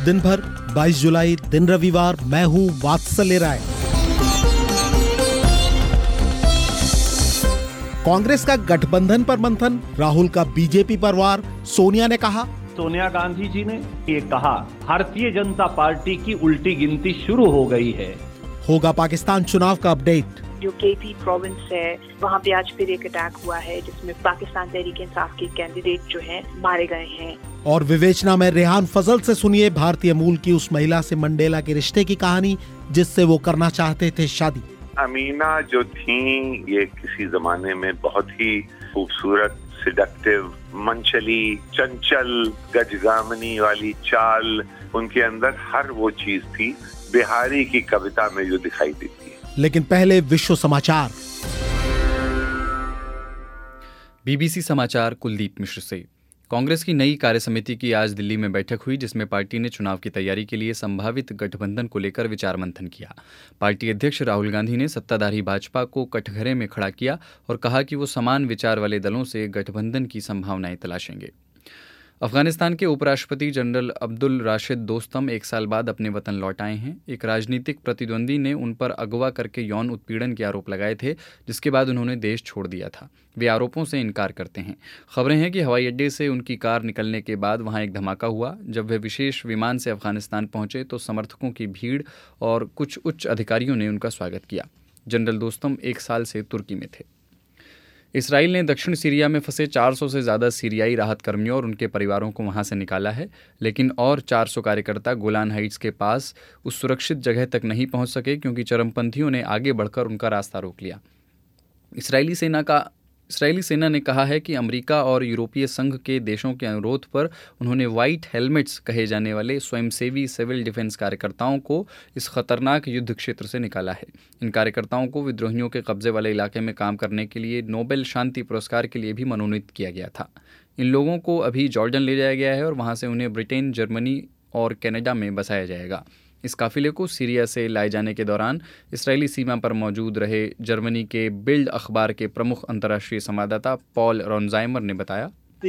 दिन भर 22 जुलाई दिन रविवार। मैं हूं वात्सल्य राय। कांग्रेस का गठबंधन पर मंथन, राहुल का बीजेपी पर वार। सोनिया ने कहा, सोनिया गांधी जी ने ये कहा, भारतीय जनता पार्टी की उल्टी गिनती शुरू हो गई है। होगा पाकिस्तान चुनाव का अपडेट। जो केपी प्रोविंस है वहाँ पे आज फिर एक अटैक हुआ है जिसमें पाकिस्तान तहरीक इंसाफ के कैंडिडेट जो हैं मारे गए हैं। और विवेचना में रेहान फजल से सुनिए भारतीय मूल की उस महिला से मंडेला के रिश्ते की कहानी जिससे वो करना चाहते थे शादी। अमीना जो थी ये किसी जमाने में बहुत ही खूबसूरत, सिडक्टिव, मनचली, चंचल, गजगामनी वाली चाल, उनके अंदर हर वो चीज थी बिहारी की कविता में जो दिखाई देती है। लेकिन पहले विश्व समाचार। बीबीसी समाचार कुलदीप मिश्र से। कांग्रेस की नई कार्यसमिति की आज दिल्ली में बैठक हुई जिसमें पार्टी ने चुनाव की तैयारी के लिए संभावित गठबंधन को लेकर विचार मंथन किया। पार्टी अध्यक्ष राहुल गांधी ने सत्ताधारी भाजपा को कटघरे में खड़ा किया और कहा कि वो समान विचार वाले दलों से गठबंधन की संभावनाएं तलाशेंगे। अफगानिस्तान के उपराष्ट्रपति जनरल अब्दुल राशिद दोस्तम 1 साल बाद अपने वतन लौट आए हैं। एक राजनीतिक प्रतिद्वंदी ने उन पर अगवा करके यौन उत्पीड़न के आरोप लगाए थे जिसके बाद उन्होंने देश छोड़ दिया था। वे आरोपों से इनकार करते हैं। खबरें हैं कि हवाई अड्डे से उनकी कार निकलने के बाद वहां एक धमाका हुआ। जब वे विशेष विमान से अफगानिस्तान पहुंचे तो समर्थकों की भीड़ और कुछ उच्च अधिकारियों ने उनका स्वागत किया। जनरल दोस्तम 1 साल से तुर्की में थे। इसराइल ने दक्षिण सीरिया में फंसे 400 से ज़्यादा सीरियाई राहत कर्मियों और उनके परिवारों को वहां से निकाला है, लेकिन और 400 कार्यकर्ता गोलान हाइट्स के पास उस सुरक्षित जगह तक नहीं पहुंच सके क्योंकि चरमपंथियों ने आगे बढ़कर उनका रास्ता रोक लिया। इसराइली सेना ने कहा है कि अमेरिका और यूरोपीय संघ के देशों के अनुरोध पर उन्होंने व्हाइट हेलमेट्स कहे जाने वाले स्वयंसेवी सिविल डिफेंस कार्यकर्ताओं को इस खतरनाक युद्ध क्षेत्र से निकाला है। इन कार्यकर्ताओं को विद्रोहियों के कब्जे वाले इलाके में काम करने के लिए नोबेल शांति पुरस्कार के लिए भी मनोनीत किया गया था। इन लोगों को अभी जॉर्डन ले जाया गया है और वहाँ से उन्हें ब्रिटेन, जर्मनी और कनाडा में बसाया जाएगा। इस काफिले को सीरिया से लाए जाने के दौरान इसराइली सीमा पर मौजूद रहे जर्मनी के बिल्ड अखबार के प्रमुख अंतर्राष्ट्रीय संवाददाता पॉल रॉन्जाइमर ने बताया,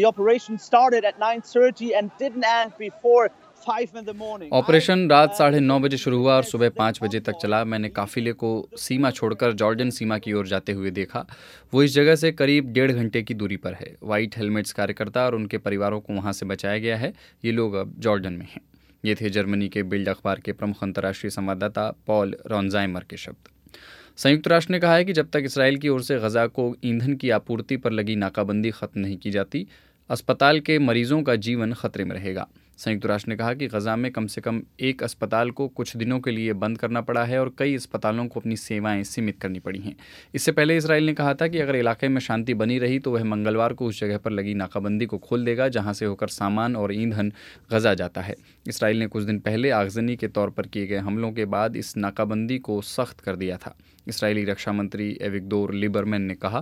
ऑपरेशन रात 9:30 बजे शुरू हुआ और सुबह 5 बजे तक चला। मैंने काफिले को सीमा छोड़कर जॉर्डन सीमा की ओर जाते हुए देखा। वो इस जगह से करीब 1.5 घंटे की दूरी पर है। व्हाइट हेलमेट्स कार्यकर्ता और उनके परिवारों को वहां से बचाया गया है। ये लोग अब जॉर्डन में हैं। ये थे जर्मनी के बिल्ड अखबार के प्रमुख अंतर्राष्ट्रीय संवाददाता पॉल रॉन्जाइमर के शब्द। संयुक्त राष्ट्र ने कहा है कि जब तक इसराइल की ओर से गजा को ईंधन की आपूर्ति पर लगी नाकाबंदी खत्म नहीं की जाती, अस्पताल के मरीजों का जीवन खतरे में रहेगा। संयुक्त राष्ट्र ने कहा कि गजा में कम से कम एक अस्पताल को कुछ दिनों के लिए बंद करना पड़ा है और कई अस्पतालों को अपनी सेवाएं सीमित करनी पड़ी हैं। इससे पहले इसराइल ने कहा था कि अगर इलाके में शांति बनी रही तो वह मंगलवार को उस जगह पर लगी नाकाबंदी को खोल देगा जहां से होकर सामान और ईंधन गजा जाता है। इसराइल ने कुछ दिन पहले आगजनी के तौर पर किए गए हमलों के बाद इस नाकाबंदी को सख्त कर दिया था। इसराइली रक्षा मंत्री एविगदोर लिबरमैन ने कहा,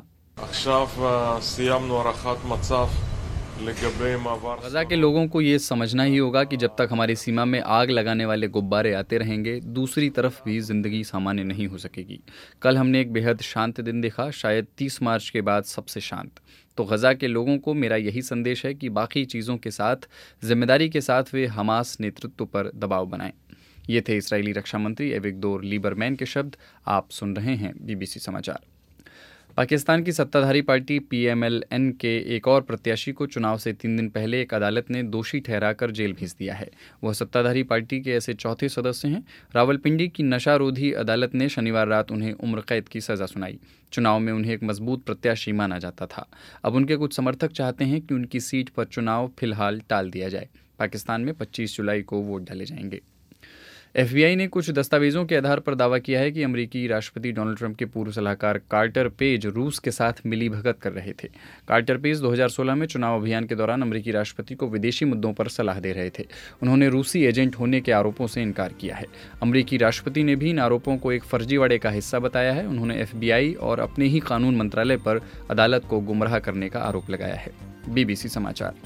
गजा के लोगों को ये समझना ही होगा कि जब तक हमारी सीमा में आग लगाने वाले गुब्बारे आते रहेंगे, दूसरी तरफ भी जिंदगी सामान्य नहीं हो सकेगी। कल हमने एक बेहद शांत दिन देखा, शायद 30 मार्च के बाद सबसे शांत। तो गजा के लोगों को मेरा यही संदेश है कि बाकी चीज़ों के साथ जिम्मेदारी के साथ वे हमास नेतृत्व पर दबाव बनाएं। ये थे इसराइली रक्षा मंत्री एविगदोर लिबरमैन के शब्द। आप सुन रहे हैं बीबीसी समाचार। पाकिस्तान की सत्ताधारी पार्टी PMLN के एक और प्रत्याशी को चुनाव से 3 दिन पहले एक अदालत ने दोषी ठहराकर जेल भेज दिया है। वह सत्ताधारी पार्टी के ऐसे चौथे सदस्य हैं। रावलपिंडी की नशारोधी अदालत ने शनिवार रात उन्हें उम्र कैद की सजा सुनाई। चुनाव में उन्हें एक मजबूत प्रत्याशी माना जाता था। अब उनके कुछ समर्थक चाहते हैं कि उनकी सीट पर चुनाव फिलहाल टाल दिया जाए। पाकिस्तान में 25 जुलाई को वोट डाले जाएंगे। FBI ने कुछ दस्तावेजों के आधार पर दावा किया है कि अमेरिकी राष्ट्रपति डोनाल्ड ट्रंप के पूर्व सलाहकार कार्टर पेज रूस के साथ मिलीभगत कर रहे थे। कार्टर पेज 2016 में चुनाव अभियान के दौरान अमेरिकी राष्ट्रपति को विदेशी मुद्दों पर सलाह दे रहे थे। उन्होंने रूसी एजेंट होने के आरोपों से इनकार किया है। अमेरिकी राष्ट्रपति ने भी इन आरोपों को एक फर्जीवाड़े का हिस्सा बताया है। उन्होंने FBI और अपने ही कानून मंत्रालय पर अदालत को गुमराह करने का आरोप लगाया है। BBC समाचार।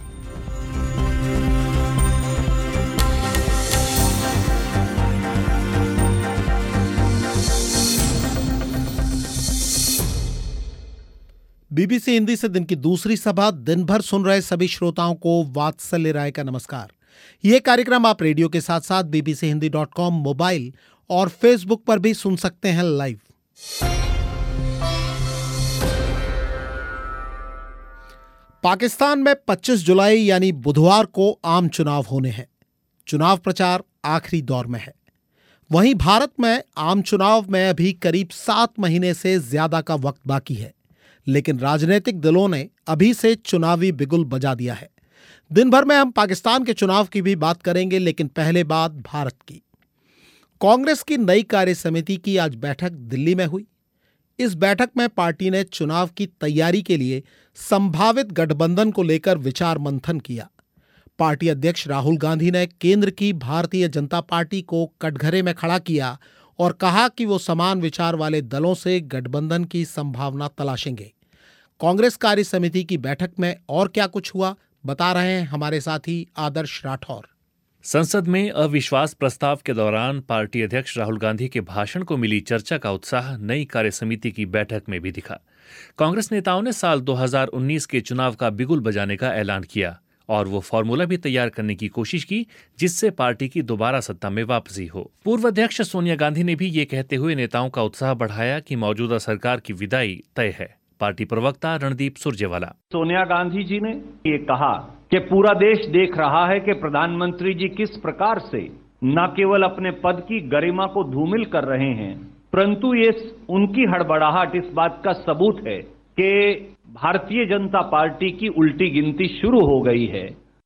बीबीसी हिंदी से दिन की दूसरी सभा। दिन भर सुन रहे सभी श्रोताओं को वात्सल्य राय का नमस्कार। ये कार्यक्रम आप रेडियो के साथ साथ bbchindi.com मोबाइल और फेसबुक पर भी सुन सकते हैं लाइव। पाकिस्तान में 25 जुलाई यानी बुधवार को आम चुनाव होने हैं। चुनाव प्रचार आखिरी दौर में है। वहीं भारत में आम चुनाव में अभी करीब 7 महीने से ज्यादा का वक्त बाकी है, लेकिन राजनीतिक दलों ने अभी से चुनावी बिगुल बजा दिया है। दिन भर में हम पाकिस्तान के चुनाव की भी बात करेंगे, लेकिन पहले बात भारत की। कांग्रेस की नई कार्य समिति की आज बैठक दिल्ली में हुई। इस बैठक में पार्टी ने चुनाव की तैयारी के लिए संभावित गठबंधन को लेकर विचार मंथन किया। पार्टी अध्यक्ष राहुल गांधी ने केंद्र की भारतीय जनता पार्टी को कटघरे में खड़ा किया और कहा कि वो समान विचार वाले दलों से गठबंधन की संभावना तलाशेंगे। कांग्रेस कार्य समिति की बैठक में और क्या कुछ हुआ, बता रहे हैं हमारे साथी आदर्श राठौर। संसद में अविश्वास प्रस्ताव के दौरान पार्टी अध्यक्ष राहुल गांधी के भाषण को मिली चर्चा का उत्साह नई कार्य समिति की बैठक में भी दिखा। कांग्रेस नेताओं ने साल 2019 के चुनाव का बिगुल बजाने का ऐलान किया और वो फॉर्मूला भी तैयार करने की कोशिश की जिससे पार्टी की दोबारा सत्ता में वापसी हो। पूर्व अध्यक्ष सोनिया गांधी ने भी ये कहते हुए नेताओं का उत्साह बढ़ाया कि मौजूदा सरकार की विदाई तय है। पार्टी प्रवक्ता रणदीप सुरजेवाला। सोनिया गांधी जी ने ये कहा कि पूरा देश देख रहा है कि प्रधानमंत्री जी किस प्रकार से न केवल अपने पद की गरिमा को धूमिल कर रहे हैं, परंतु ये उनकी हड़बड़ाहट इस बात का सबूत है कि भारतीय जनता पार्टी की उल्टी गिनती शुरू हो गई है।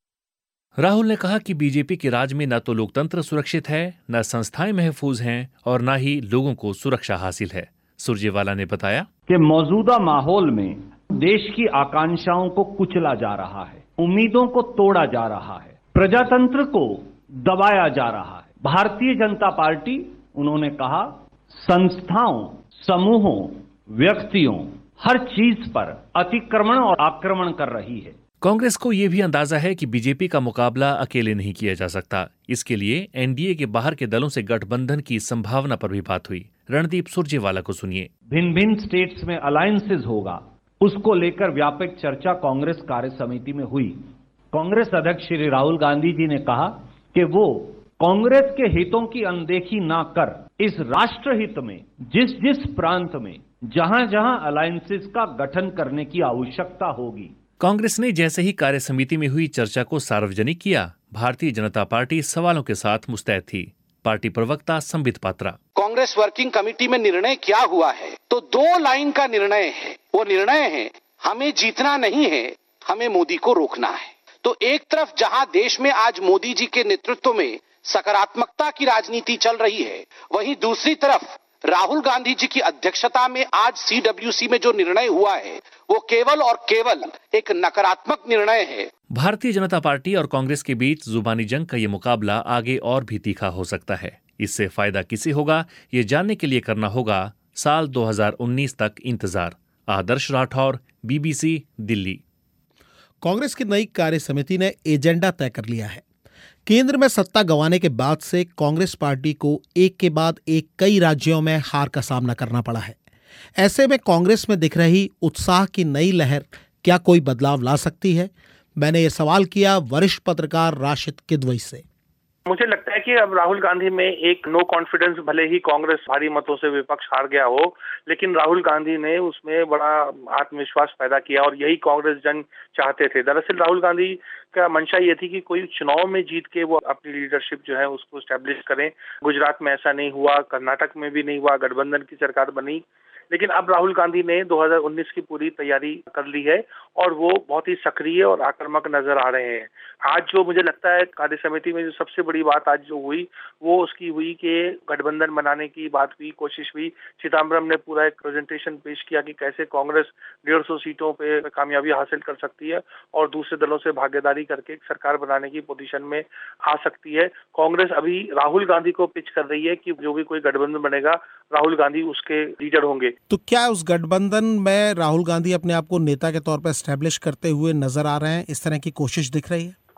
राहुल ने कहा कि बीजेपी के राज में न तो लोकतंत्र सुरक्षित है, न संस्थाएं महफूज हैं और न ही लोगों को सुरक्षा हासिल है। सुरजेवाला ने बताया कि मौजूदा माहौल में देश की आकांक्षाओं को कुचला जा रहा है, उम्मीदों को तोड़ा जा रहा है, प्रजातंत्र को दबाया जा रहा है। भारतीय जनता पार्टी, उन्होंने कहा, संस्थाओं, समूहों, व्यक्तियों, हर चीज पर अतिक्रमण और आक्रमण कर रही है। कांग्रेस को यह भी अंदाजा है कि बीजेपी का मुकाबला अकेले नहीं किया जा सकता। इसके लिए एनडीए के बाहर के दलों से गठबंधन की संभावना पर भी बात हुई। रणदीप सुरजेवाला को सुनिए। भिन्न भिन्न स्टेट्स में अलायंसेस होगा, उसको लेकर व्यापक चर्चा कांग्रेस कार्य समिति में हुई। कांग्रेस अध्यक्ष श्री राहुल गांधी जी ने कहा कि वो कांग्रेस के हितों की अनदेखी ना कर इस राष्ट्र हित में जिस जिस प्रांत में जहां जहां अलायंसेस का गठन करने की आवश्यकता होगी। कांग्रेस ने जैसे ही कार्य समिति में हुई चर्चा को सार्वजनिक किया, भारतीय जनता पार्टी सवालों के साथ मुस्तैद थी। पार्टी प्रवक्ता संबित पात्रा। कांग्रेस वर्किंग कमेटी में निर्णय क्या हुआ है? तो 2 लाइन का निर्णय है। वो निर्णय है, हमें जीतना नहीं है, हमें मोदी को रोकना है। तो एक तरफ जहां देश में आज मोदी जी के नेतृत्व में सकारात्मकता की राजनीति चल रही है, वहीं दूसरी तरफ राहुल गांधी जी की अध्यक्षता में आज सीडब्ल्यूसी में जो निर्णय हुआ है वो केवल और केवल एक नकारात्मक निर्णय है। भारतीय जनता पार्टी और कांग्रेस के बीच जुबानी जंग का ये मुकाबला आगे और भी तीखा हो सकता है। इससे फायदा किसे होगा, ये जानने के लिए करना होगा साल 2019 तक इंतजार। आदर्श राठौर, BBC, दिल्ली। कांग्रेस की नई कार्य समिति ने एजेंडा तय कर लिया है। केंद्र में सत्ता गंवाने के बाद से कांग्रेस पार्टी को एक के बाद एक कई राज्यों में हार का सामना करना पड़ा है। ऐसे में कांग्रेस में दिख रही उत्साह की नई लहर क्या कोई बदलाव ला सकती है? मैंने ये सवाल किया वरिष्ठ पत्रकार राशिद किदवई से। मुझे लगता है कि अब राहुल गांधी में एक नो कॉन्फिडेंस, भले ही कांग्रेस भारी मतों से विपक्ष हार गया हो, लेकिन राहुल गांधी ने उसमें बड़ा आत्मविश्वास पैदा किया और यही कांग्रेस जन चाहते थे। दरअसल राहुल गांधी का मंशा ये थी कि कोई चुनाव में जीत के वो अपनी लीडरशिप जो है उसको स्टैब्लिश करें। गुजरात में ऐसा नहीं हुआ, कर्नाटक में भी नहीं हुआ, गठबंधन की सरकार बनी। लेकिन अब राहुल गांधी ने 2019 की पूरी तैयारी कर ली है और वो बहुत ही सक्रिय और आक्रामक नजर आ रहे हैं। आज जो मुझे लगता है कार्य समिति में जो सबसे बड़ी बात आज जो हुई वो उसकी हुई कि गठबंधन बनाने की बात हुई, कोशिश हुई। चिदम्बरम ने पूरा एक प्रेजेंटेशन पेश किया कि कैसे कांग्रेस 150 सीटों पे कामयाबी हासिल कर सकती है और दूसरे दलों से भागीदारी करके एक सरकार बनाने की पोजीशन में आ सकती है। कांग्रेस अभी राहुल गांधी को पिच कर रही है कि जो भी कोई गठबंधन बनेगा राहुल गांधी उसके लीडर होंगे। तो क्या उस गठबंधन में राहुल गांधी अपने आप को नेता के तौर पर एस्टेब्लिश करते हुए नजर आ रहे हैं? इस तरह की कोशिश दिख रही है?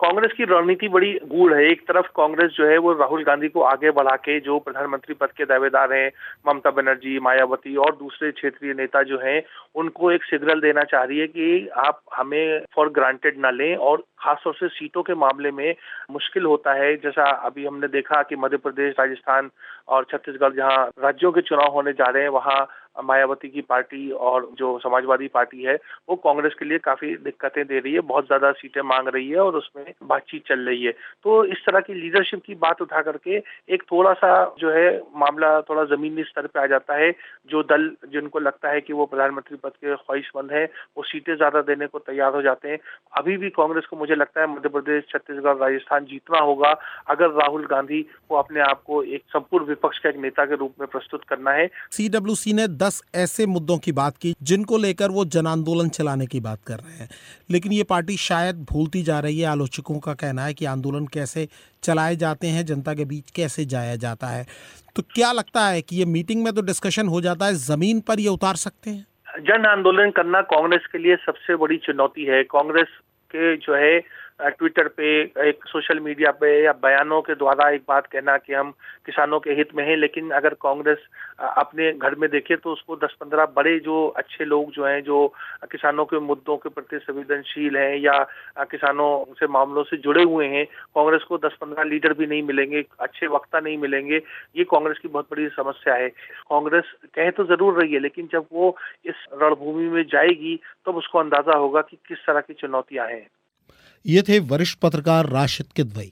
कांग्रेस की रणनीति बड़ी गूढ़ है। एक तरफ कांग्रेस जो है वो राहुल गांधी को आगे बढ़ा के जो प्रधानमंत्री पद के दावेदार हैं, ममता बनर्जी, मायावती और दूसरे क्षेत्रीय नेता जो हैं, उनको एक सिग्नल देना चाह रही है कि आप हमें फॉर ग्रांटेड ना लें। और खासतौर से सीटों के मामले में मुश्किल होता है, जैसा अभी हमने देखा कि मध्य प्रदेश, राजस्थान और छत्तीसगढ़ जहां राज्यों के चुनाव होने जा रहे हैं, वहां मायावती की पार्टी और जो समाजवादी पार्टी है वो कांग्रेस के लिए काफी दिक्कतें दे रही है, बहुत ज्यादा सीटें मांग रही है और उसमें बातचीत चल रही है। तो इस तरह की लीडरशिप की बात उठा करके एक थोड़ा सा जो है मामला थोड़ा जमीनी स्तर पे आ जाता है। जो दल जिनको लगता है कि वो प्रधानमंत्री पद के ख्वाहिशमंद है, वो सीटें ज्यादा देने को तैयार हो जाते हैं। अभी भी कांग्रेस को मुझे लगता है मध्य प्रदेश, छत्तीसगढ़, राजस्थान जीतना होगा अगर राहुल गांधी को अपने आप को एक संपूर्ण विपक्ष का एक नेता के रूप में प्रस्तुत करना है। CWC ने 10 ऐसे मुद्दों की बात की जिनको लेकर वो जन आंदोलन चलाने की बात कर रहे हैं, लेकिन ये पार्टी शायद भूलती जा रही है। आलोचकों का कहना है कि आंदोलन कैसे चलाए जाते हैं, जनता के बीच कैसे जाया जाता है। तो क्या लगता है कि ये मीटिंग में तो डिस्कशन हो जाता है, जमीन पर ये उतार सकते हैं? जन आंदोलन करना कांग्रेस के लिए सबसे बड़ी चुनौती है। कांग्रेस के जो है ट्विटर पे, एक सोशल मीडिया पे या बयानों के द्वारा एक बात कहना कि हम किसानों के हित में हैं, लेकिन अगर कांग्रेस अपने घर में देखे तो उसको 10-15 बड़े जो अच्छे लोग जो हैं, जो किसानों के मुद्दों के प्रति संवेदनशील हैं या किसानों से मामलों से जुड़े हुए हैं, कांग्रेस को 10-15 लीडर भी नहीं मिलेंगे, अच्छे वक्ता नहीं मिलेंगे। ये कांग्रेस की बहुत बड़ी समस्या है। कांग्रेस कह तो जरूर रही है, लेकिन जब वो इस रणभूमि में जाएगी तब उसको अंदाजा होगा कि किस तरह की चुनौतियां हैं। ये थे वरिष्ठ पत्रकार राशिद किदवई।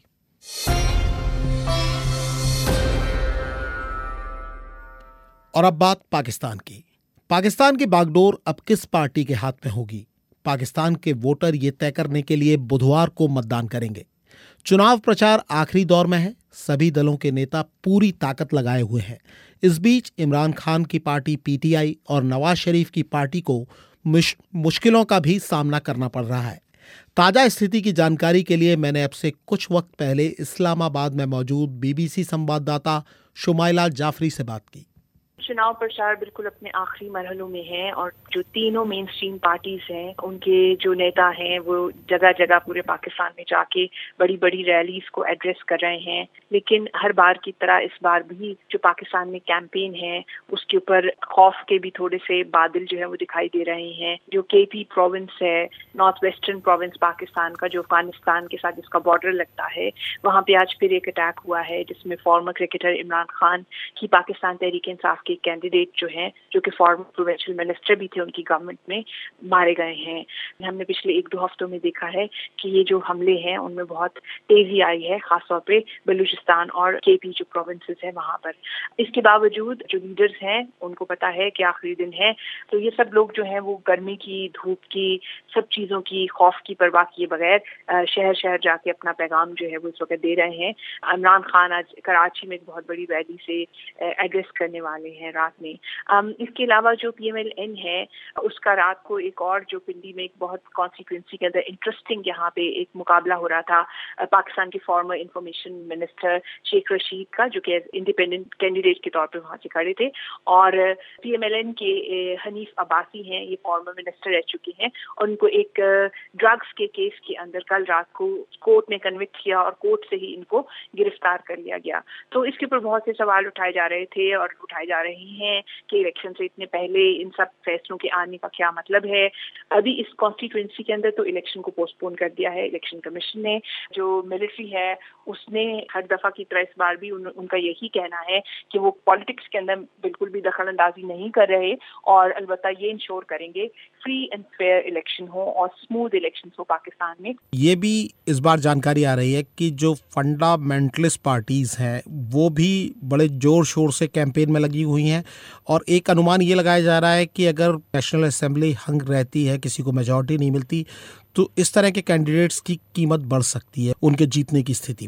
और अब बात पाकिस्तान की। पाकिस्तान की बागडोर अब किस पार्टी के हाथ में होगी? पाकिस्तान के वोटर ये तय करने के लिए बुधवार को मतदान करेंगे। चुनाव प्रचार आखिरी दौर में है। सभी दलों के नेता पूरी ताकत लगाए हुए हैं। इस बीच इमरान खान की पार्टी PTI और नवाज शरीफ की पार्टी को मुश्किलों का भी सामना करना पड़ रहा है। ताजा स्थिति की जानकारी के लिए मैंने अब से कुछ वक्त पहले इस्लामाबाद में मौजूद BBC संवाददाता शुमाइला जाफरी से बात की। चुनाव प्रचार बिल्कुल अपने आखिरी मरहलों में है और जो तीनों मेन स्ट्रीम पार्टीज हैं, उनके जो नेता हैं वो जगह जगह पूरे पाकिस्तान में जाके बड़ी बड़ी रैलीज को एड्रेस कर रहे हैं। लेकिन हर बार की तरह इस बार भी जो पाकिस्तान में कैंपेन है उसके ऊपर खौफ के भी थोड़े से बादल जो है वो दिखाई दे रहे हैं। जो KP प्रोविंस है, नॉर्थ वेस्टर्न प्रोविंस पाकिस्तान का, जो अफगानिस्तान के साथ जिसका बॉर्डर लगता है, वहाँ पे आज फिर एक अटैक हुआ है जिसमें फॉर्मर क्रिकेटर इमरान खान की पाकिस्तान तहरीक इंसाफ के कैंडिडेट जो हैं, जो कि फॉर्मर प्रोविंशियल मिनिस्टर भी थे उनकी गवर्नमेंट में, मारे गए हैं। हमने पिछले 1-2 हफ्तों में देखा है कि ये जो हमले हैं उनमें बहुत तेजी आई है, खासतौर पे बलूचिस्तान और KP जो प्रोविंसेस है वहाँ पर। इसके बावजूद जो लीडर्स हैं उनको पता है कि आखिरी दिन है, तो ये सब लोग जो हैं वो गर्मी की, धूप की, सब चीज़ों की, खौफ की परवाह किए बगैर शहर शहर जाके अपना पैगाम जो है वो इस वक्त दे रहे हैं। इमरान खान आज कराची में एक बहुत बड़ी रैली से एड्रेस करने वाले हैं रात में। इसके अलावा जो PMLN है उसका रात को एक और जो पिंडी में एक बहुत कॉन्स्टिट्यूंसी के अंदर इंटरेस्टिंग यहाँ पे एक मुकाबला हो रहा था पाकिस्तान के former information minister Sheikh Rashid का, जो कि इंडिपेंडेंट कैंडिडेट के तौर पे वहाँ से खड़े थे, और PMLN के हनीफ अब्बासी हैं, ये फॉर्मर मिनिस्टर रह चुके हैं, और उनको एक ड्रग्स के केस के अंदर कल रात को कोर्ट ने कन्विक्ट किया और कोर्ट से ही इनको गिरफ्तार कर लिया गया। तो इसके ऊपर बहुत से सवाल उठाए जा रहे थे और उठाए जा रहे हैं कि इलेक्शन से इतने पहले इन सब फैसलों के आने का क्या मतलब है। अभी इस कॉन्स्टिट्यूंसी के अंदर तो इलेक्शन को पोस्टपोन कर दिया है इलेक्शन कमीशन ने। जो मिलिट्री है उसने हर दफा की तरह इस बार भी उनका यही कहना है कि वो पॉलिटिक्स के अंदर बिल्कुल भी दखल अंदाजी नहीं कर रहे और अलबत्ता ये इंश्योर करेंगे फ्री एंड फेयर इलेक्शन हो और स्मूथ इलेक्शन हो पाकिस्तान में। ये भी इस बार जानकारी आ रही है कि जो फंडामेंटलिस्ट पार्टीज हैं वो भी बड़े जोर शोर से कैंपेन में लगी हुई हैं, और एक अनुमान ये लगाया जा रहा है कि अगर नेशनल असेंबली हंग रहती है, किसी को मेजॉरिटी नहीं मिलती, तो इस तरह के कैंडिडेट्स की कीमत बढ़ सकती है उनके जीतने की स्थिति में।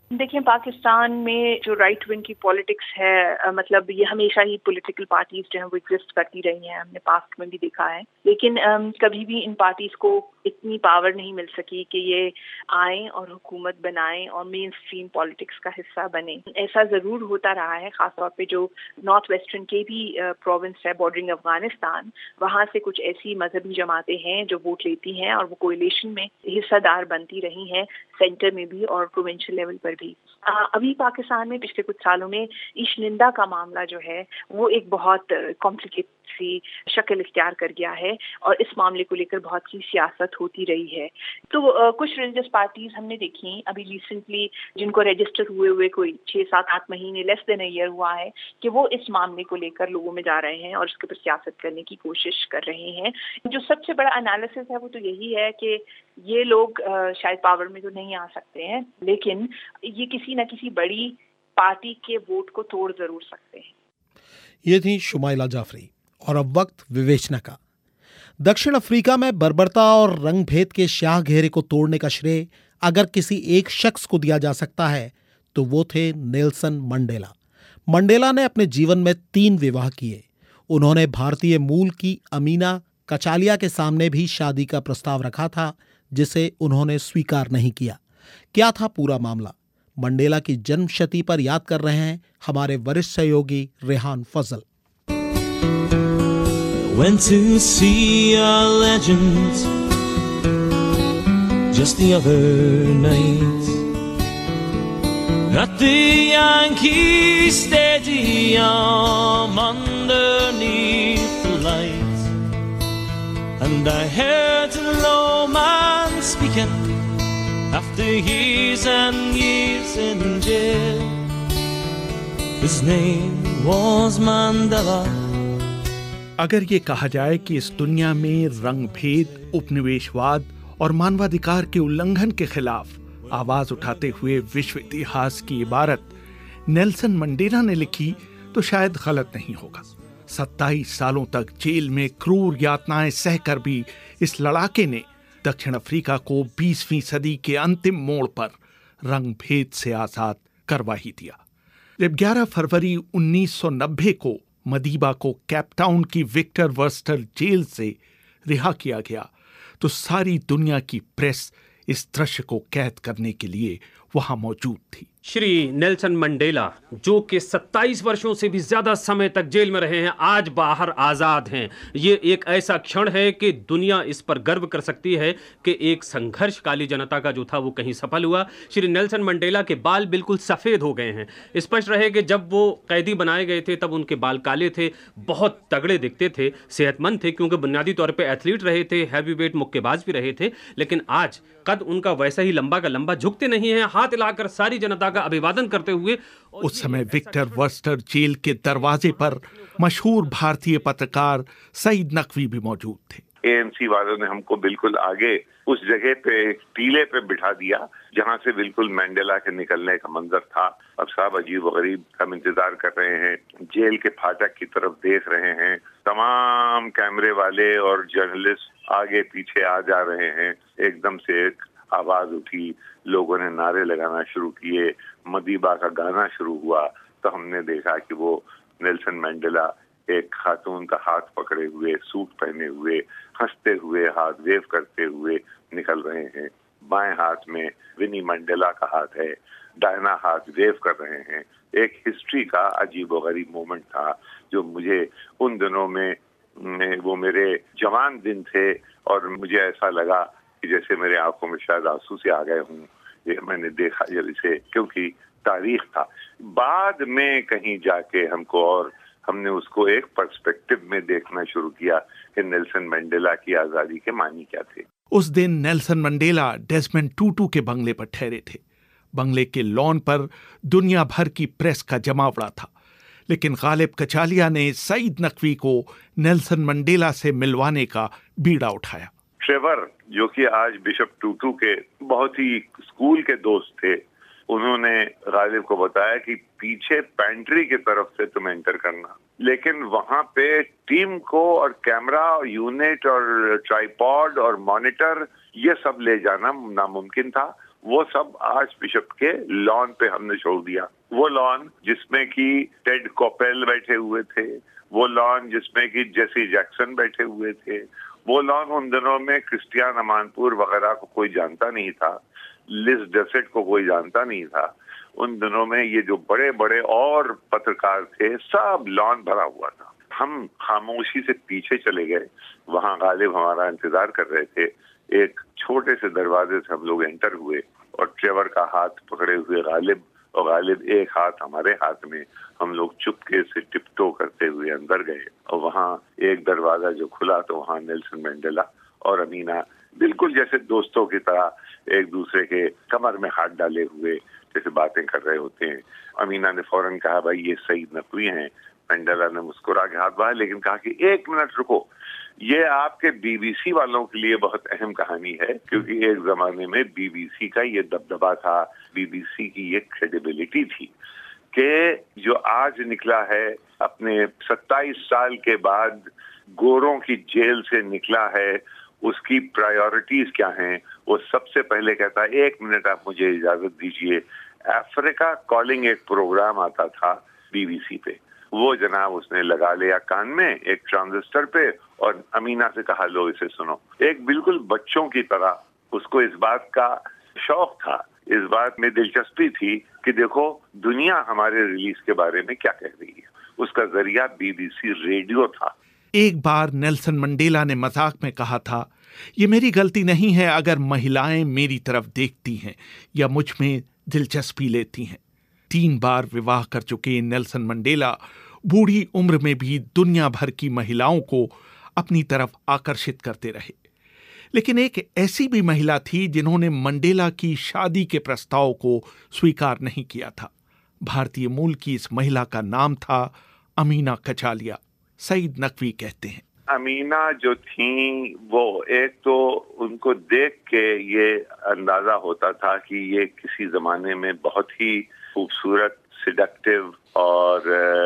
देखिए, पाकिस्तान में जो राइट विंग की पॉलिटिक्स है, मतलब ये हमेशा ही पॉलिटिकल पार्टीज जो हैं वो एग्जिस्ट करती रही हैं, हमने पास्ट में भी देखा है। लेकिन कभी भी इन पार्टीज को इतनी पावर नहीं मिल सकी कि ये आए और हुकूमत बनाएं और मेन स्ट्रीम पॉलिटिक्स का हिस्सा बने। ऐसा जरूर होता रहा है, खासतौर पे जो नॉर्थ वेस्टर्न के भी प्रोविंस है बॉर्डरिंग अफगानिस्तान, वहाँ से कुछ ऐसी मजहबी जमातें हैं जो वोट लेती हैं और वो कोएलिशन में हिस्सेदार बनती रही हैं, सेंटर में भी और प्रोविंशियल लेवल पर भी। अभी पाकिस्तान में पिछले कुछ सालों में ईश निंदा का मामला जो है वो एक बहुत कॉम्प्लिकेटेड सी शक्ल इख्तियार कर गया है और इस मामले को लेकर बहुत सी सियासत होती रही है। तो कुछ रिलीजियस पार्टीज हमने देखी अभी रिसेंटली, जिनको रजिस्टर हुए कोई 6-7-8 महीने, लेस देन अ ईयर हुआ है, कि वो इस मामले को लेकर लोगों में जा रहे हैं और इसके ऊपर सियासत करने की कोशिश कर रहे हैं। जो सबसे बड़ा एनालिसिस है वो तो यही है कि ये लोग शायद पावर में तो नहीं आ सकते हैं, लेकिन ये किसी न किसी बड़ी पार्टी के वोट को तोड़ जरूर सकते हैं। ये थी शुमाइला जाफरी। और अब वक्त विवेचना का। दक्षिण अफ्रीका में बर्बरता और रंग भेद के स्याह घेरे को तोड़ने का श्रेय अगर किसी एक शख्स को दिया जा सकता है तो वो थे नेल्सन मंडेला। मंडेला ने अपने जीवन में 3 विवाह किए। उन्होंने भारतीय मूल की अमीना कचालिया के सामने भी शादी का प्रस्ताव रखा था, जिसे उन्होंने स्वीकार नहीं किया। क्या था पूरा मामला? मंडेला की जन्मशती पर याद कर रहे हैं हमारे वरिष्ठ सहयोगी रेहान फजल। Went to see our legends just the other night at the Yankee Stadium underneath the lights, and I heard an old man speaking after years and years in jail. His name was Mandela. अगर ये कहा जाए कि इस दुनिया में रंग भेद, उपनिवेशवाद और मानवाधिकार के उल्लंघन के खिलाफ आवाज उठाते हुए विश्व इतिहास की इबारत नेल्सन मंडेला ने लिखी तो शायद गलत नहीं होगा। 27 सालों तक जेल में क्रूर यातनाएं सहकर भी इस लड़ाके ने दक्षिण अफ्रीका को 20वीं सदी के अंतिम मोड़ पर रंग भेद से आजाद करवा ही दिया। जब 11 फरवरी 1990 को मदीबा को कैपटाउन की विक्टर वर्स्टर जेल से रिहा किया गया तो सारी दुनिया की प्रेस इस दृश्य को कैद करने के लिए वहां मौजूद थी। श्री नेल्सन मंडेला, जो कि 27 वर्षों से भी ज्यादा समय तक जेल में रहे हैं, आज बाहर आजाद हैं। ये एक ऐसा क्षण है कि दुनिया इस पर गर्व कर सकती है कि एक संघर्षकाली जनता का जो था वो कहीं सफल हुआ। श्री नेल्सन मंडेला के बाल बिल्कुल सफेद हो गए हैं। स्पष्ट रहे कि जब वो कैदी बनाए गए थे तब उनके बाल काले थे, बहुत तगड़े दिखते थे, सेहतमंद थे, क्योंकि बुनियादी तौर पर एथलीट रहे थे, हैवी वेट मुक्केबाज भी रहे थे। लेकिन आज कद उनका वैसा ही लंबा का लंबा, झुकते नहीं है, हाथ हिलाकर सारी जनता का अभिवादन करते हुए। उस समय विक्टर वर्स्टर जेल के दरवाजे पर मशहूर भारतीय पत्रकार सईद नकवी भी मौजूद थे। एएनसी वालों ने हमको बिल्कुल आगे उस जगह पे टीले पे बिठा दिया जहां से बिल्कुल मंडेला के निकलने का मंजर था। अब साहब अजीब व गरीब हम इंतजार कर रहे हैं, जेल के फाटक की तरफ देख रहे हैं, तमाम कैमरे वाले और जर्नलिस्ट आगे पीछे आ जा रहे हैं। एकदम से एक आवाज उठी, लोगों ने नारे लगाना शुरू किए, मदीबा का गाना शुरू हुआ, तो हमने देखा कि वो नेल्सन मंडेला एक खातून का हाथ पकड़े हुए, सूट पहने हुए, हंसते हुए, हाथ वेव करते हुए निकल रहे हैं। बाएं हाथ में विनी मंडेला का हाथ है, दाहिना हाथ वेव कर रहे हैं। एक हिस्ट्री का अजीब व गरीब मोमेंट था जो मुझे उन दिनों में वो मेरे जवान दिन थे और मुझे ऐसा लगा कि जैसे मेरे आंखों में शायद आंसू से आ गए हूँ। ये मैंने देखा जब इसे, क्योंकि तारीख था। बाद में कहीं जाके हमने उसको एक पर्सपेक्टिव में देखना शुरू किया कि नेल्सन मंडेला की आजादी के मानी क्या थे। उस दिन नेल्सन मंडेला डेस्मंड टूटू के बंगले पर ठहरे थे। बंगले के लॉन पर दुनिया भर की प्रेस का जमावड़ा था, लेकिन गालिब कचालिया ने सईद नकवी को नेल्सन मंडेला से मिलवाने का बीड़ा उठाया। ट्रेवर, जो कि आज बिशप टूटू के बहुत ही स्कूल के दोस्त थे, उन्होंने गालिब को बताया कि पीछे पेंट्री की तरफ से तुम एंटर करना, लेकिन वहां पे टीम को और कैमरा और यूनिट और ट्राइपॉड और मॉनिटर ये सब ले जाना नामुमकिन था। वो सब आर्च बिशप के लॉन पे हमने छोड़ दिया। वो लॉन जिसमें कि टेड कोपेल बैठे हुए थे, वो लॉन जिसमें कि जेसी जैक्सन बैठे हुए थे, वो लॉन उन दिनों में क्रिस्टियान अमानपुर वगैरह को कोई जानता नहीं था, लिज डेसेट को कोई जानता नहीं था। उन दिनों में ये जो बड़े बड़े और पत्रकार थे, सब लॉन भरा हुआ था। हम खामोशी से पीछे चले गए, वहां गालिब हमारा इंतजार कर रहे थे। एक छोटे से दरवाजे से हम लोग एंटर हुए और ट्रेवर का हाथ पकड़े हुए गालिब और गालिब एक हाथ हमारे हाथ में, हम लोग चुपके से टिपटो करते हुए अंदर गए और वहाँ एक दरवाजा जो खुला तो वहाँ नेल्सन मंडेला और अमीना बिल्कुल जैसे दोस्तों की तरह एक दूसरे के कमर में हाथ डाले हुए जैसे बातें कर रहे होते हैं। अमीना ने फौरन कहा, भाई ये सईद नकवी हैं। मंडेला ने मुस्कुरा के हाथ बढ़ाया लेकिन कहा कि एक मिनट रुको, ये आपके बीबीसी वालों के लिए बहुत अहम कहानी है, क्योंकि एक जमाने में बीबीसी का ये दबदबा था, बीबीसी की ये क्रेडिबिलिटी थी कि जो आज निकला है अपने 27 साल के बाद गोरों की जेल से निकला है, उसकी प्रायोरिटीज क्या हैं। वो सबसे पहले कहता है, एक मिनट आप मुझे इजाजत दीजिए, अफ्रीका कॉलिंग एक प्रोग्राम आता था बीबीसी पे, वो जनाब उसने लगा लिया कान में एक ट्रांजिस्टर पे और अमीना से कहा, लो इसे सुनो। एक बिल्कुल बच्चों की तरह उसको इस बात का शौक था, इस बात में दिलचस्पी थी कि देखो दुनिया हमारे रिलीज के बारे में क्या कह रही है। उसका जरिया बीबीसी रेडियो था। एक बार नेल्सन मंडेला ने मजाक में कहा था, ये मेरी गलती नहीं है अगर महिलाएं मेरी तरफ देखती हैं या मुझ में दिलचस्पी लेती हैं। 3 बार विवाह कर चुके नेल्सन मंडेला बूढ़ी उम्र में भी दुनिया भर की महिलाओं को अपनी तरफ आकर्षित करते रहे। लेकिन एक ऐसी भी महिला थी जिन्होंने मंडेला की शादी के प्रस्ताव को स्वीकार नहीं किया था। भारतीय मूल की इस महिला का नाम था अमीना कचालिया। सईद नकवी कहते हैं, अमीना जो थी वो एक तो उनको देख के ये अंदाजा होता था कि ये किसी जमाने में बहुत ही खूबसूरत, सिडक्टिव और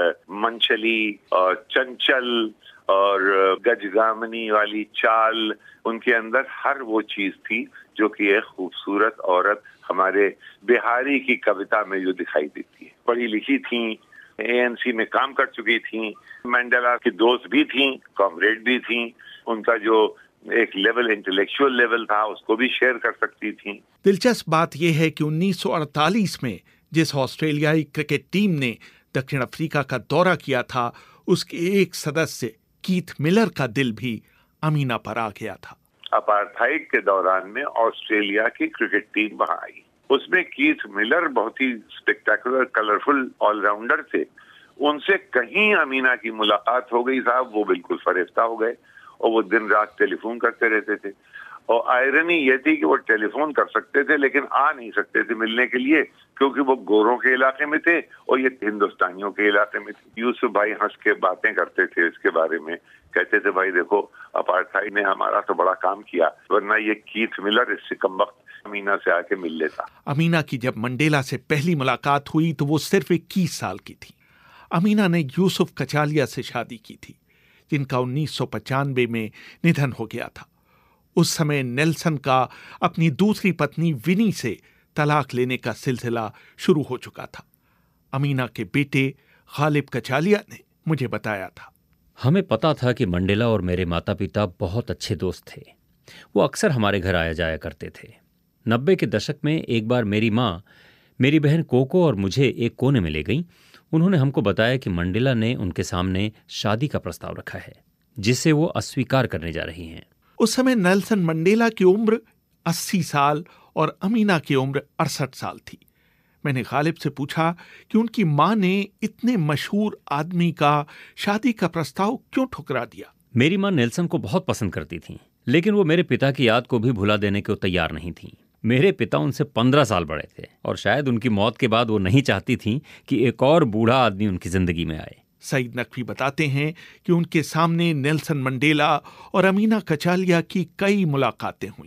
मंचली और चंचल और गजगामनी वाली चाल, उनके अंदर हर वो चीज थी जो कि एक खूबसूरत औरत हमारे बिहारी की कविता में जो दिखाई देती है। पढ़ी लिखी थी, एएनसी में काम कर चुकी थी, मंडेला की दोस्त भी थी, कॉमरेड भी थी, उनका जो एक लेवल इंटेलेक्चुअल लेवल था उसको भी शेयर कर सकती थी। दिलचस्प बात यह है कि 1948 में जिस ऑस्ट्रेलियाई क्रिकेट टीम ने दक्षिण अफ्रीका का दौरा किया था, उसके एक सदस्य कीथ मिलर का दिल भी अमीना पर आ गया था। अपार्थाइड के दौरान में ऑस्ट्रेलिया की क्रिकेट टीम वहां आई, उसमें कीथ मिलर बहुत ही स्पेक्टेकुलर, कलरफुल ऑलराउंडर थे। उनसे कहीं अमीना की मुलाकात हो गई साहब, वो बिल्कुल फरिश्ता हो गए और वो दिन रात टेलीफोन करते रहते थे। और आयरनी ये थी कि वो टेलीफोन कर सकते थे लेकिन आ नहीं सकते थे मिलने के लिए, क्योंकि वो गोरों के इलाके में थे और ये हिंदुस्तानियों के इलाके में थे। यूसुफ भाई हंस के बातें करते थे इसके बारे में, कहते थे भाई देखो अपार्थाइड ने हमारा तो बड़ा काम किया, वरना ये कीथ मिलर इससे कमबख्त अमीना से आके मिल लेता। अमीना की जब मंडेला से पहली मुलाकात हुई तो वो सिर्फ 21 साल की थी। अमीना ने यूसुफ कचालिया से शादी की थी, जिनका 1995 में निधन हो गया था। उस समय नेल्सन का अपनी दूसरी पत्नी विनी से तलाक लेने का सिलसिला शुरू हो चुका था। अमीना के बेटे गालिब कचालिया ने मुझे बताया था, हमें पता था कि मंडेला और मेरे माता पिता बहुत अच्छे दोस्त थे। वो अक्सर हमारे घर आया जाया करते थे। 90 के दशक में एक बार मेरी माँ मेरी बहन कोको और मुझे एक कोने में ले गई। उन्होंने हमको बताया कि मंडेला ने उनके सामने शादी का प्रस्ताव रखा है, जिसे वो अस्वीकार करने जा रही हैं। उस समय नेल्सन मंडेला की उम्र 80 साल और अमीना की उम्र 68 साल थी। मैंने गालिब से पूछा कि उनकी माँ ने इतने मशहूर आदमी का शादी का प्रस्ताव क्यों ठुकरा दिया। मेरी माँ नेल्सन को बहुत पसंद करती थी, लेकिन वो मेरे पिता की याद को भी भुला देने को तैयार नहीं थी। मेरे पिता उनसे 15 साल बड़े थे और शायद उनकी मौत के बाद वो नहीं चाहती थी कि एक और बूढ़ा आदमी उनकी जिंदगी में आए। सईद नकवी बताते हैं कि उनके सामने नेल्सन मंडेला और अमीना कचालिया की कई मुलाकातें हुई।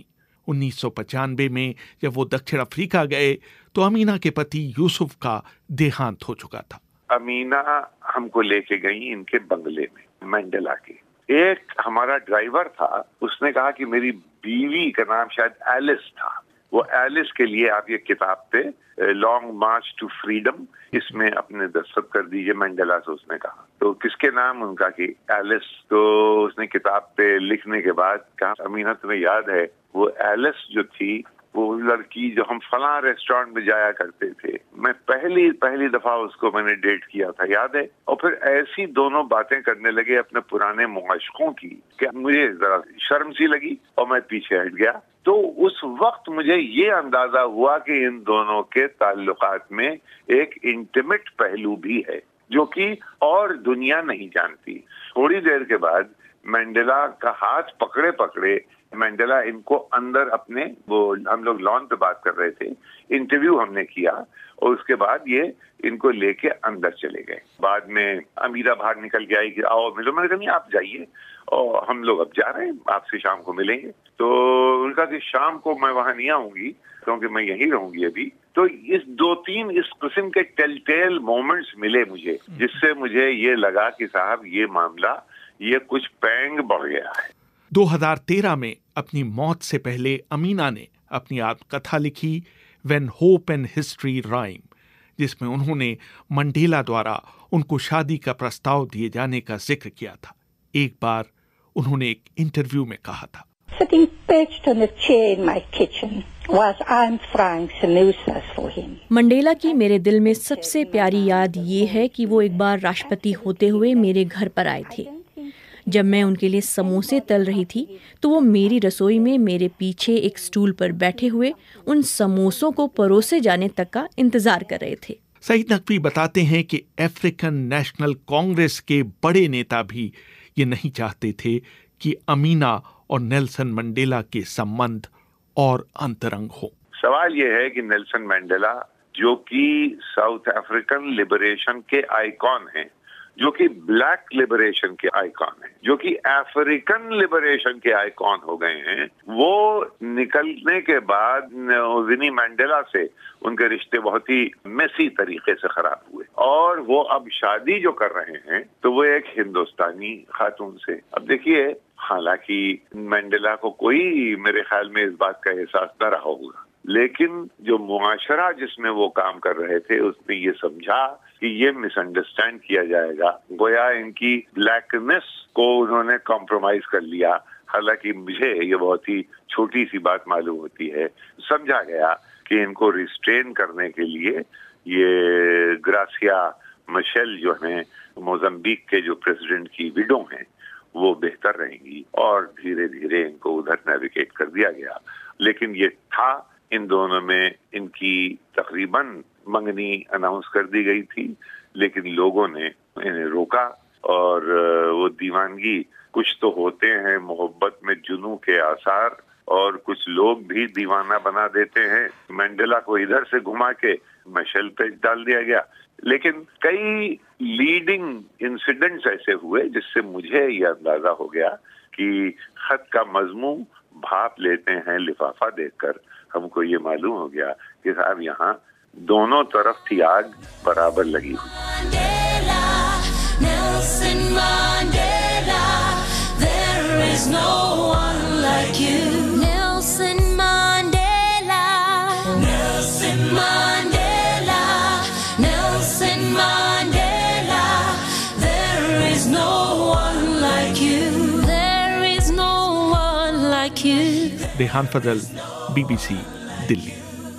1995 में जब वो दक्षिण अफ्रीका गए तो अमीना के पति यूसुफ का देहांत हो चुका था। अमीना हमको लेके गई इनके बंगले में, मंडेला के। एक हमारा ड्राइवर था, उसने कहा कि मेरी बीवी का नाम शायद एलिस था, वो एलिस के लिए आप ये किताब पे लॉन्ग मार्च टू फ्रीडम, इसमें अपने दस्तखत कर दीजिए, मंडेला से उसने कहा। तो किसके नाम? उनका कि एलिस। तो उसने किताब पे लिखने के बाद कहा, अमीना तुम्हें याद है वो एलिस जो थी, वो लड़की जो हम फलां रेस्टोरेंट में जाया करते थे, मैं पहली दफा उसको मैंने डेट किया था, याद है? और फिर ऐसी दोनों बातें करने लगे अपने पुराने मुआशकों की कि मुझे जरा शर्म सी लगी और मैं पीछे हट गया। तो उस वक्त मुझे ये अंदाजा हुआ कि इन दोनों के ताल्लुकात में एक इंटीमेट पहलू भी है जो कि और दुनिया नहीं जानती। थोड़ी देर के बाद मंडेला का हाथ पकड़े पकड़े मंडेला इनको अंदर अपने, वो हम लोग लॉन पे बात कर रहे थे, इंटरव्यू हमने किया और उसके बाद ये इनको लेके अंदर चले गए। बाद में अमीरा बाहर निकल के आई कि आओ मिलो। मैंने कहा नहीं आप जाइए और हम लोग अब जा रहे हैं, आपसे शाम को मिलेंगे। तो उनका कि शाम को मैं वहां नहीं आऊंगी क्योंकि मैं यहीं रहूंगी अभी। तो इस 2-3 इस किस्म के टेलटेल मोमेंट्स मिले मुझे, जिससे मुझे ये लगा कि साहब ये मामला ये कुछ पैंग बढ़ गया है। 2013 में अपनी मौत से पहले अमीना ने अपनी आत्मकथा लिखी when hope and history rhyme, जिसमें उन्होंने मंडेला द्वारा उनको शादी का प्रस्ताव दिए जाने का जिक्र किया था। एक बार उन्होंने एक इंटरव्यू में कहा था, Sitting perched on a chair in my kitchen was Anne Frank's news for him. Mandela की मेरे दिल में सबसे प्यारी याद ये है कि वो एक बार राष्ट्रपति होते हुए मेरे घर पर आए थे। जब मैं उनके लिए समोसे तल रही थी तो वो मेरी रसोई में मेरे पीछे एक स्टूल पर बैठे हुए उन समोसों को परोसे जाने तक का इंतजार कर रहे थे। सईद नकवी बताते हैं कि अफ्रीकन नेशनल कांग्रेस के बड़े नेता भी ये नहीं चाहते थे कि अमीना और नेल्सन मंडेला के संबंध और अंतरंग हो। सवाल ये है कि नेल्सन मंडेला जो कि साउथ अफ्रीकन लिबरेशन के आइकॉन हैं, जो कि ब्लैक लिबरेशन के आइकॉन हैं, जो कि अफ्रीकन लिबरेशन के आइकॉन हो गए हैं, वो निकलने के बाद विनी मंडेला से उनके रिश्ते बहुत ही मेसी तरीके से खराब हुए और वो अब शादी जो कर रहे हैं तो वो एक हिंदुस्तानी खातून से। अब देखिए, हालांकि मंडेला को कोई मेरे ख्याल में इस बात का एहसास न रहा होगा, लेकिन जो मुआशरा जिसमें वो काम कर रहे थे उसने ये समझा कि ये मिसअंडरस्टैंड किया जाएगा, गोया इनकी ब्लैकनेस को उन्होंने कॉम्प्रोमाइज कर लिया। हालांकि मुझे ये बहुत ही छोटी सी बात मालूम होती है। समझा गया कि इनको रिस्ट्रेन करने के लिए ये ग्रासिया मशेल जो हैं, मोजाम्बिक के जो प्रेसिडेंट की विडो हैं, वो बेहतर रहेंगी और धीरे धीरे इनको उधर नेविगेट कर दिया गया। लेकिन ये था, इन दोनों में इनकी तकरीबन मंगनी अनाउंस कर दी गई थी, लेकिन लोगों ने इन्हें रोका और वो दीवानगी, कुछ तो होते हैं मोहब्बत में जुनू के आसार और कुछ लोग भी दीवाना बना देते हैं। मंडेला को इधर से घुमा के मशल पे डाल दिया गया। लेकिन कई लीडिंग इंसिडेंट्स ऐसे हुए जिससे मुझे ये अंदाजा हो गया कि खत का मजमून भाप लेते हैं लिफाफा देखकर। हमको ये मालूम हो गया कि साहब यहाँ दोनों तरफ थी आग बराबर लगी हुई। Nelson Mandela, there is no one like you. Nelson Mandela, Nelson Mandela, Nelson Mandela, there is no one like you. There is no one like you. Rehan Fazal, BBC, Delhi.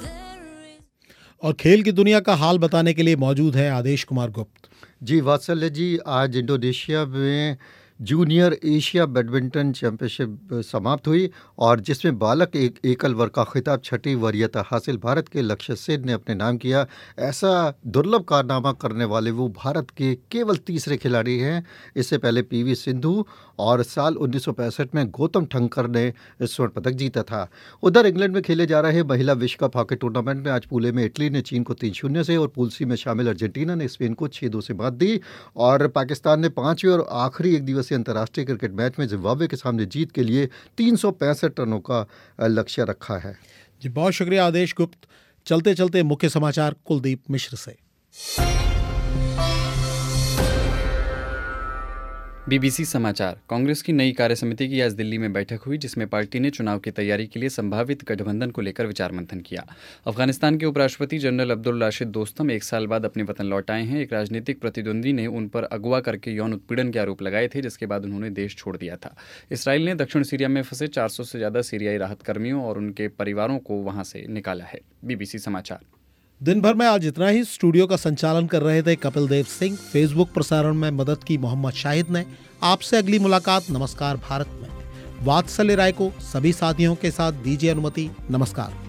और खेल की दुनिया का हाल बताने के लिए मौजूद है आदेश कुमार गुप्त। जी वात्सल्य जी, आज इंडोनेशिया में जूनियर एशिया बैडमिंटन चैंपियनशिप समाप्त हुई और जिसमें बालक एकल वर्ग का खिताब छठी वरीयता हासिल भारत के लक्ष्य सेन ने अपने नाम किया। ऐसा दुर्लभ कारनामा करने वाले वो भारत के केवल तीसरे खिलाड़ी हैं। इससे पहले PV सिंधु और साल 1965 में गौतम ठंकर ने स्वर्ण पदक जीता था। उधर इंग्लैंड में खेले जा रहे महिला विश्व कप हॉकी टूर्नामेंट में आज पुणे में इटली ने चीन को 3-0 से और पूल सी में शामिल अर्जेंटीना ने स्पेन को 6-2 से मात दी और पाकिस्तान ने 5वें और आखिरी एक दिवसीय अंतर्राष्ट्रीय क्रिकेट मैच में जिम्बाब्वे के सामने जीत के लिए 365 रनों का लक्ष्य रखा है। जी बहुत शुक्रिया आदेश गुप्त। चलते चलते मुख्य समाचार कुलदीप मिश्र से। बीबीसी समाचार। कांग्रेस की नई कार्यसमिति की आज दिल्ली में बैठक हुई, जिसमें पार्टी ने चुनाव की तैयारी के लिए संभावित गठबंधन को लेकर विचार मंथन किया। अफगानिस्तान के उपराष्ट्रपति जनरल अब्दुल राशिद दोस्तम 1 साल बाद अपने वतन लौट आए हैं। एक राजनीतिक प्रतिद्वंदी ने उन पर अगवा करके यौन उत्पीड़न के आरोप लगाए थे, जिसके बाद उन्होंने देश छोड़ दिया था। इसराइल ने दक्षिण सीरिया में फंसे 400 से ज्यादा सीरियाई राहत कर्मियों और उनके परिवारों को वहां से निकाला है। बीबीसी समाचार। दिन भर में आज इतना ही। स्टूडियो का संचालन कर रहे थे कपिल देव सिंह। फेसबुक प्रसारण में मदद की मोहम्मद शाहिद ने। आपसे अगली मुलाकात नमस्कार भारत में वात्सल्य राय को सभी साथियों के साथ दीजिए अनुमति। नमस्कार।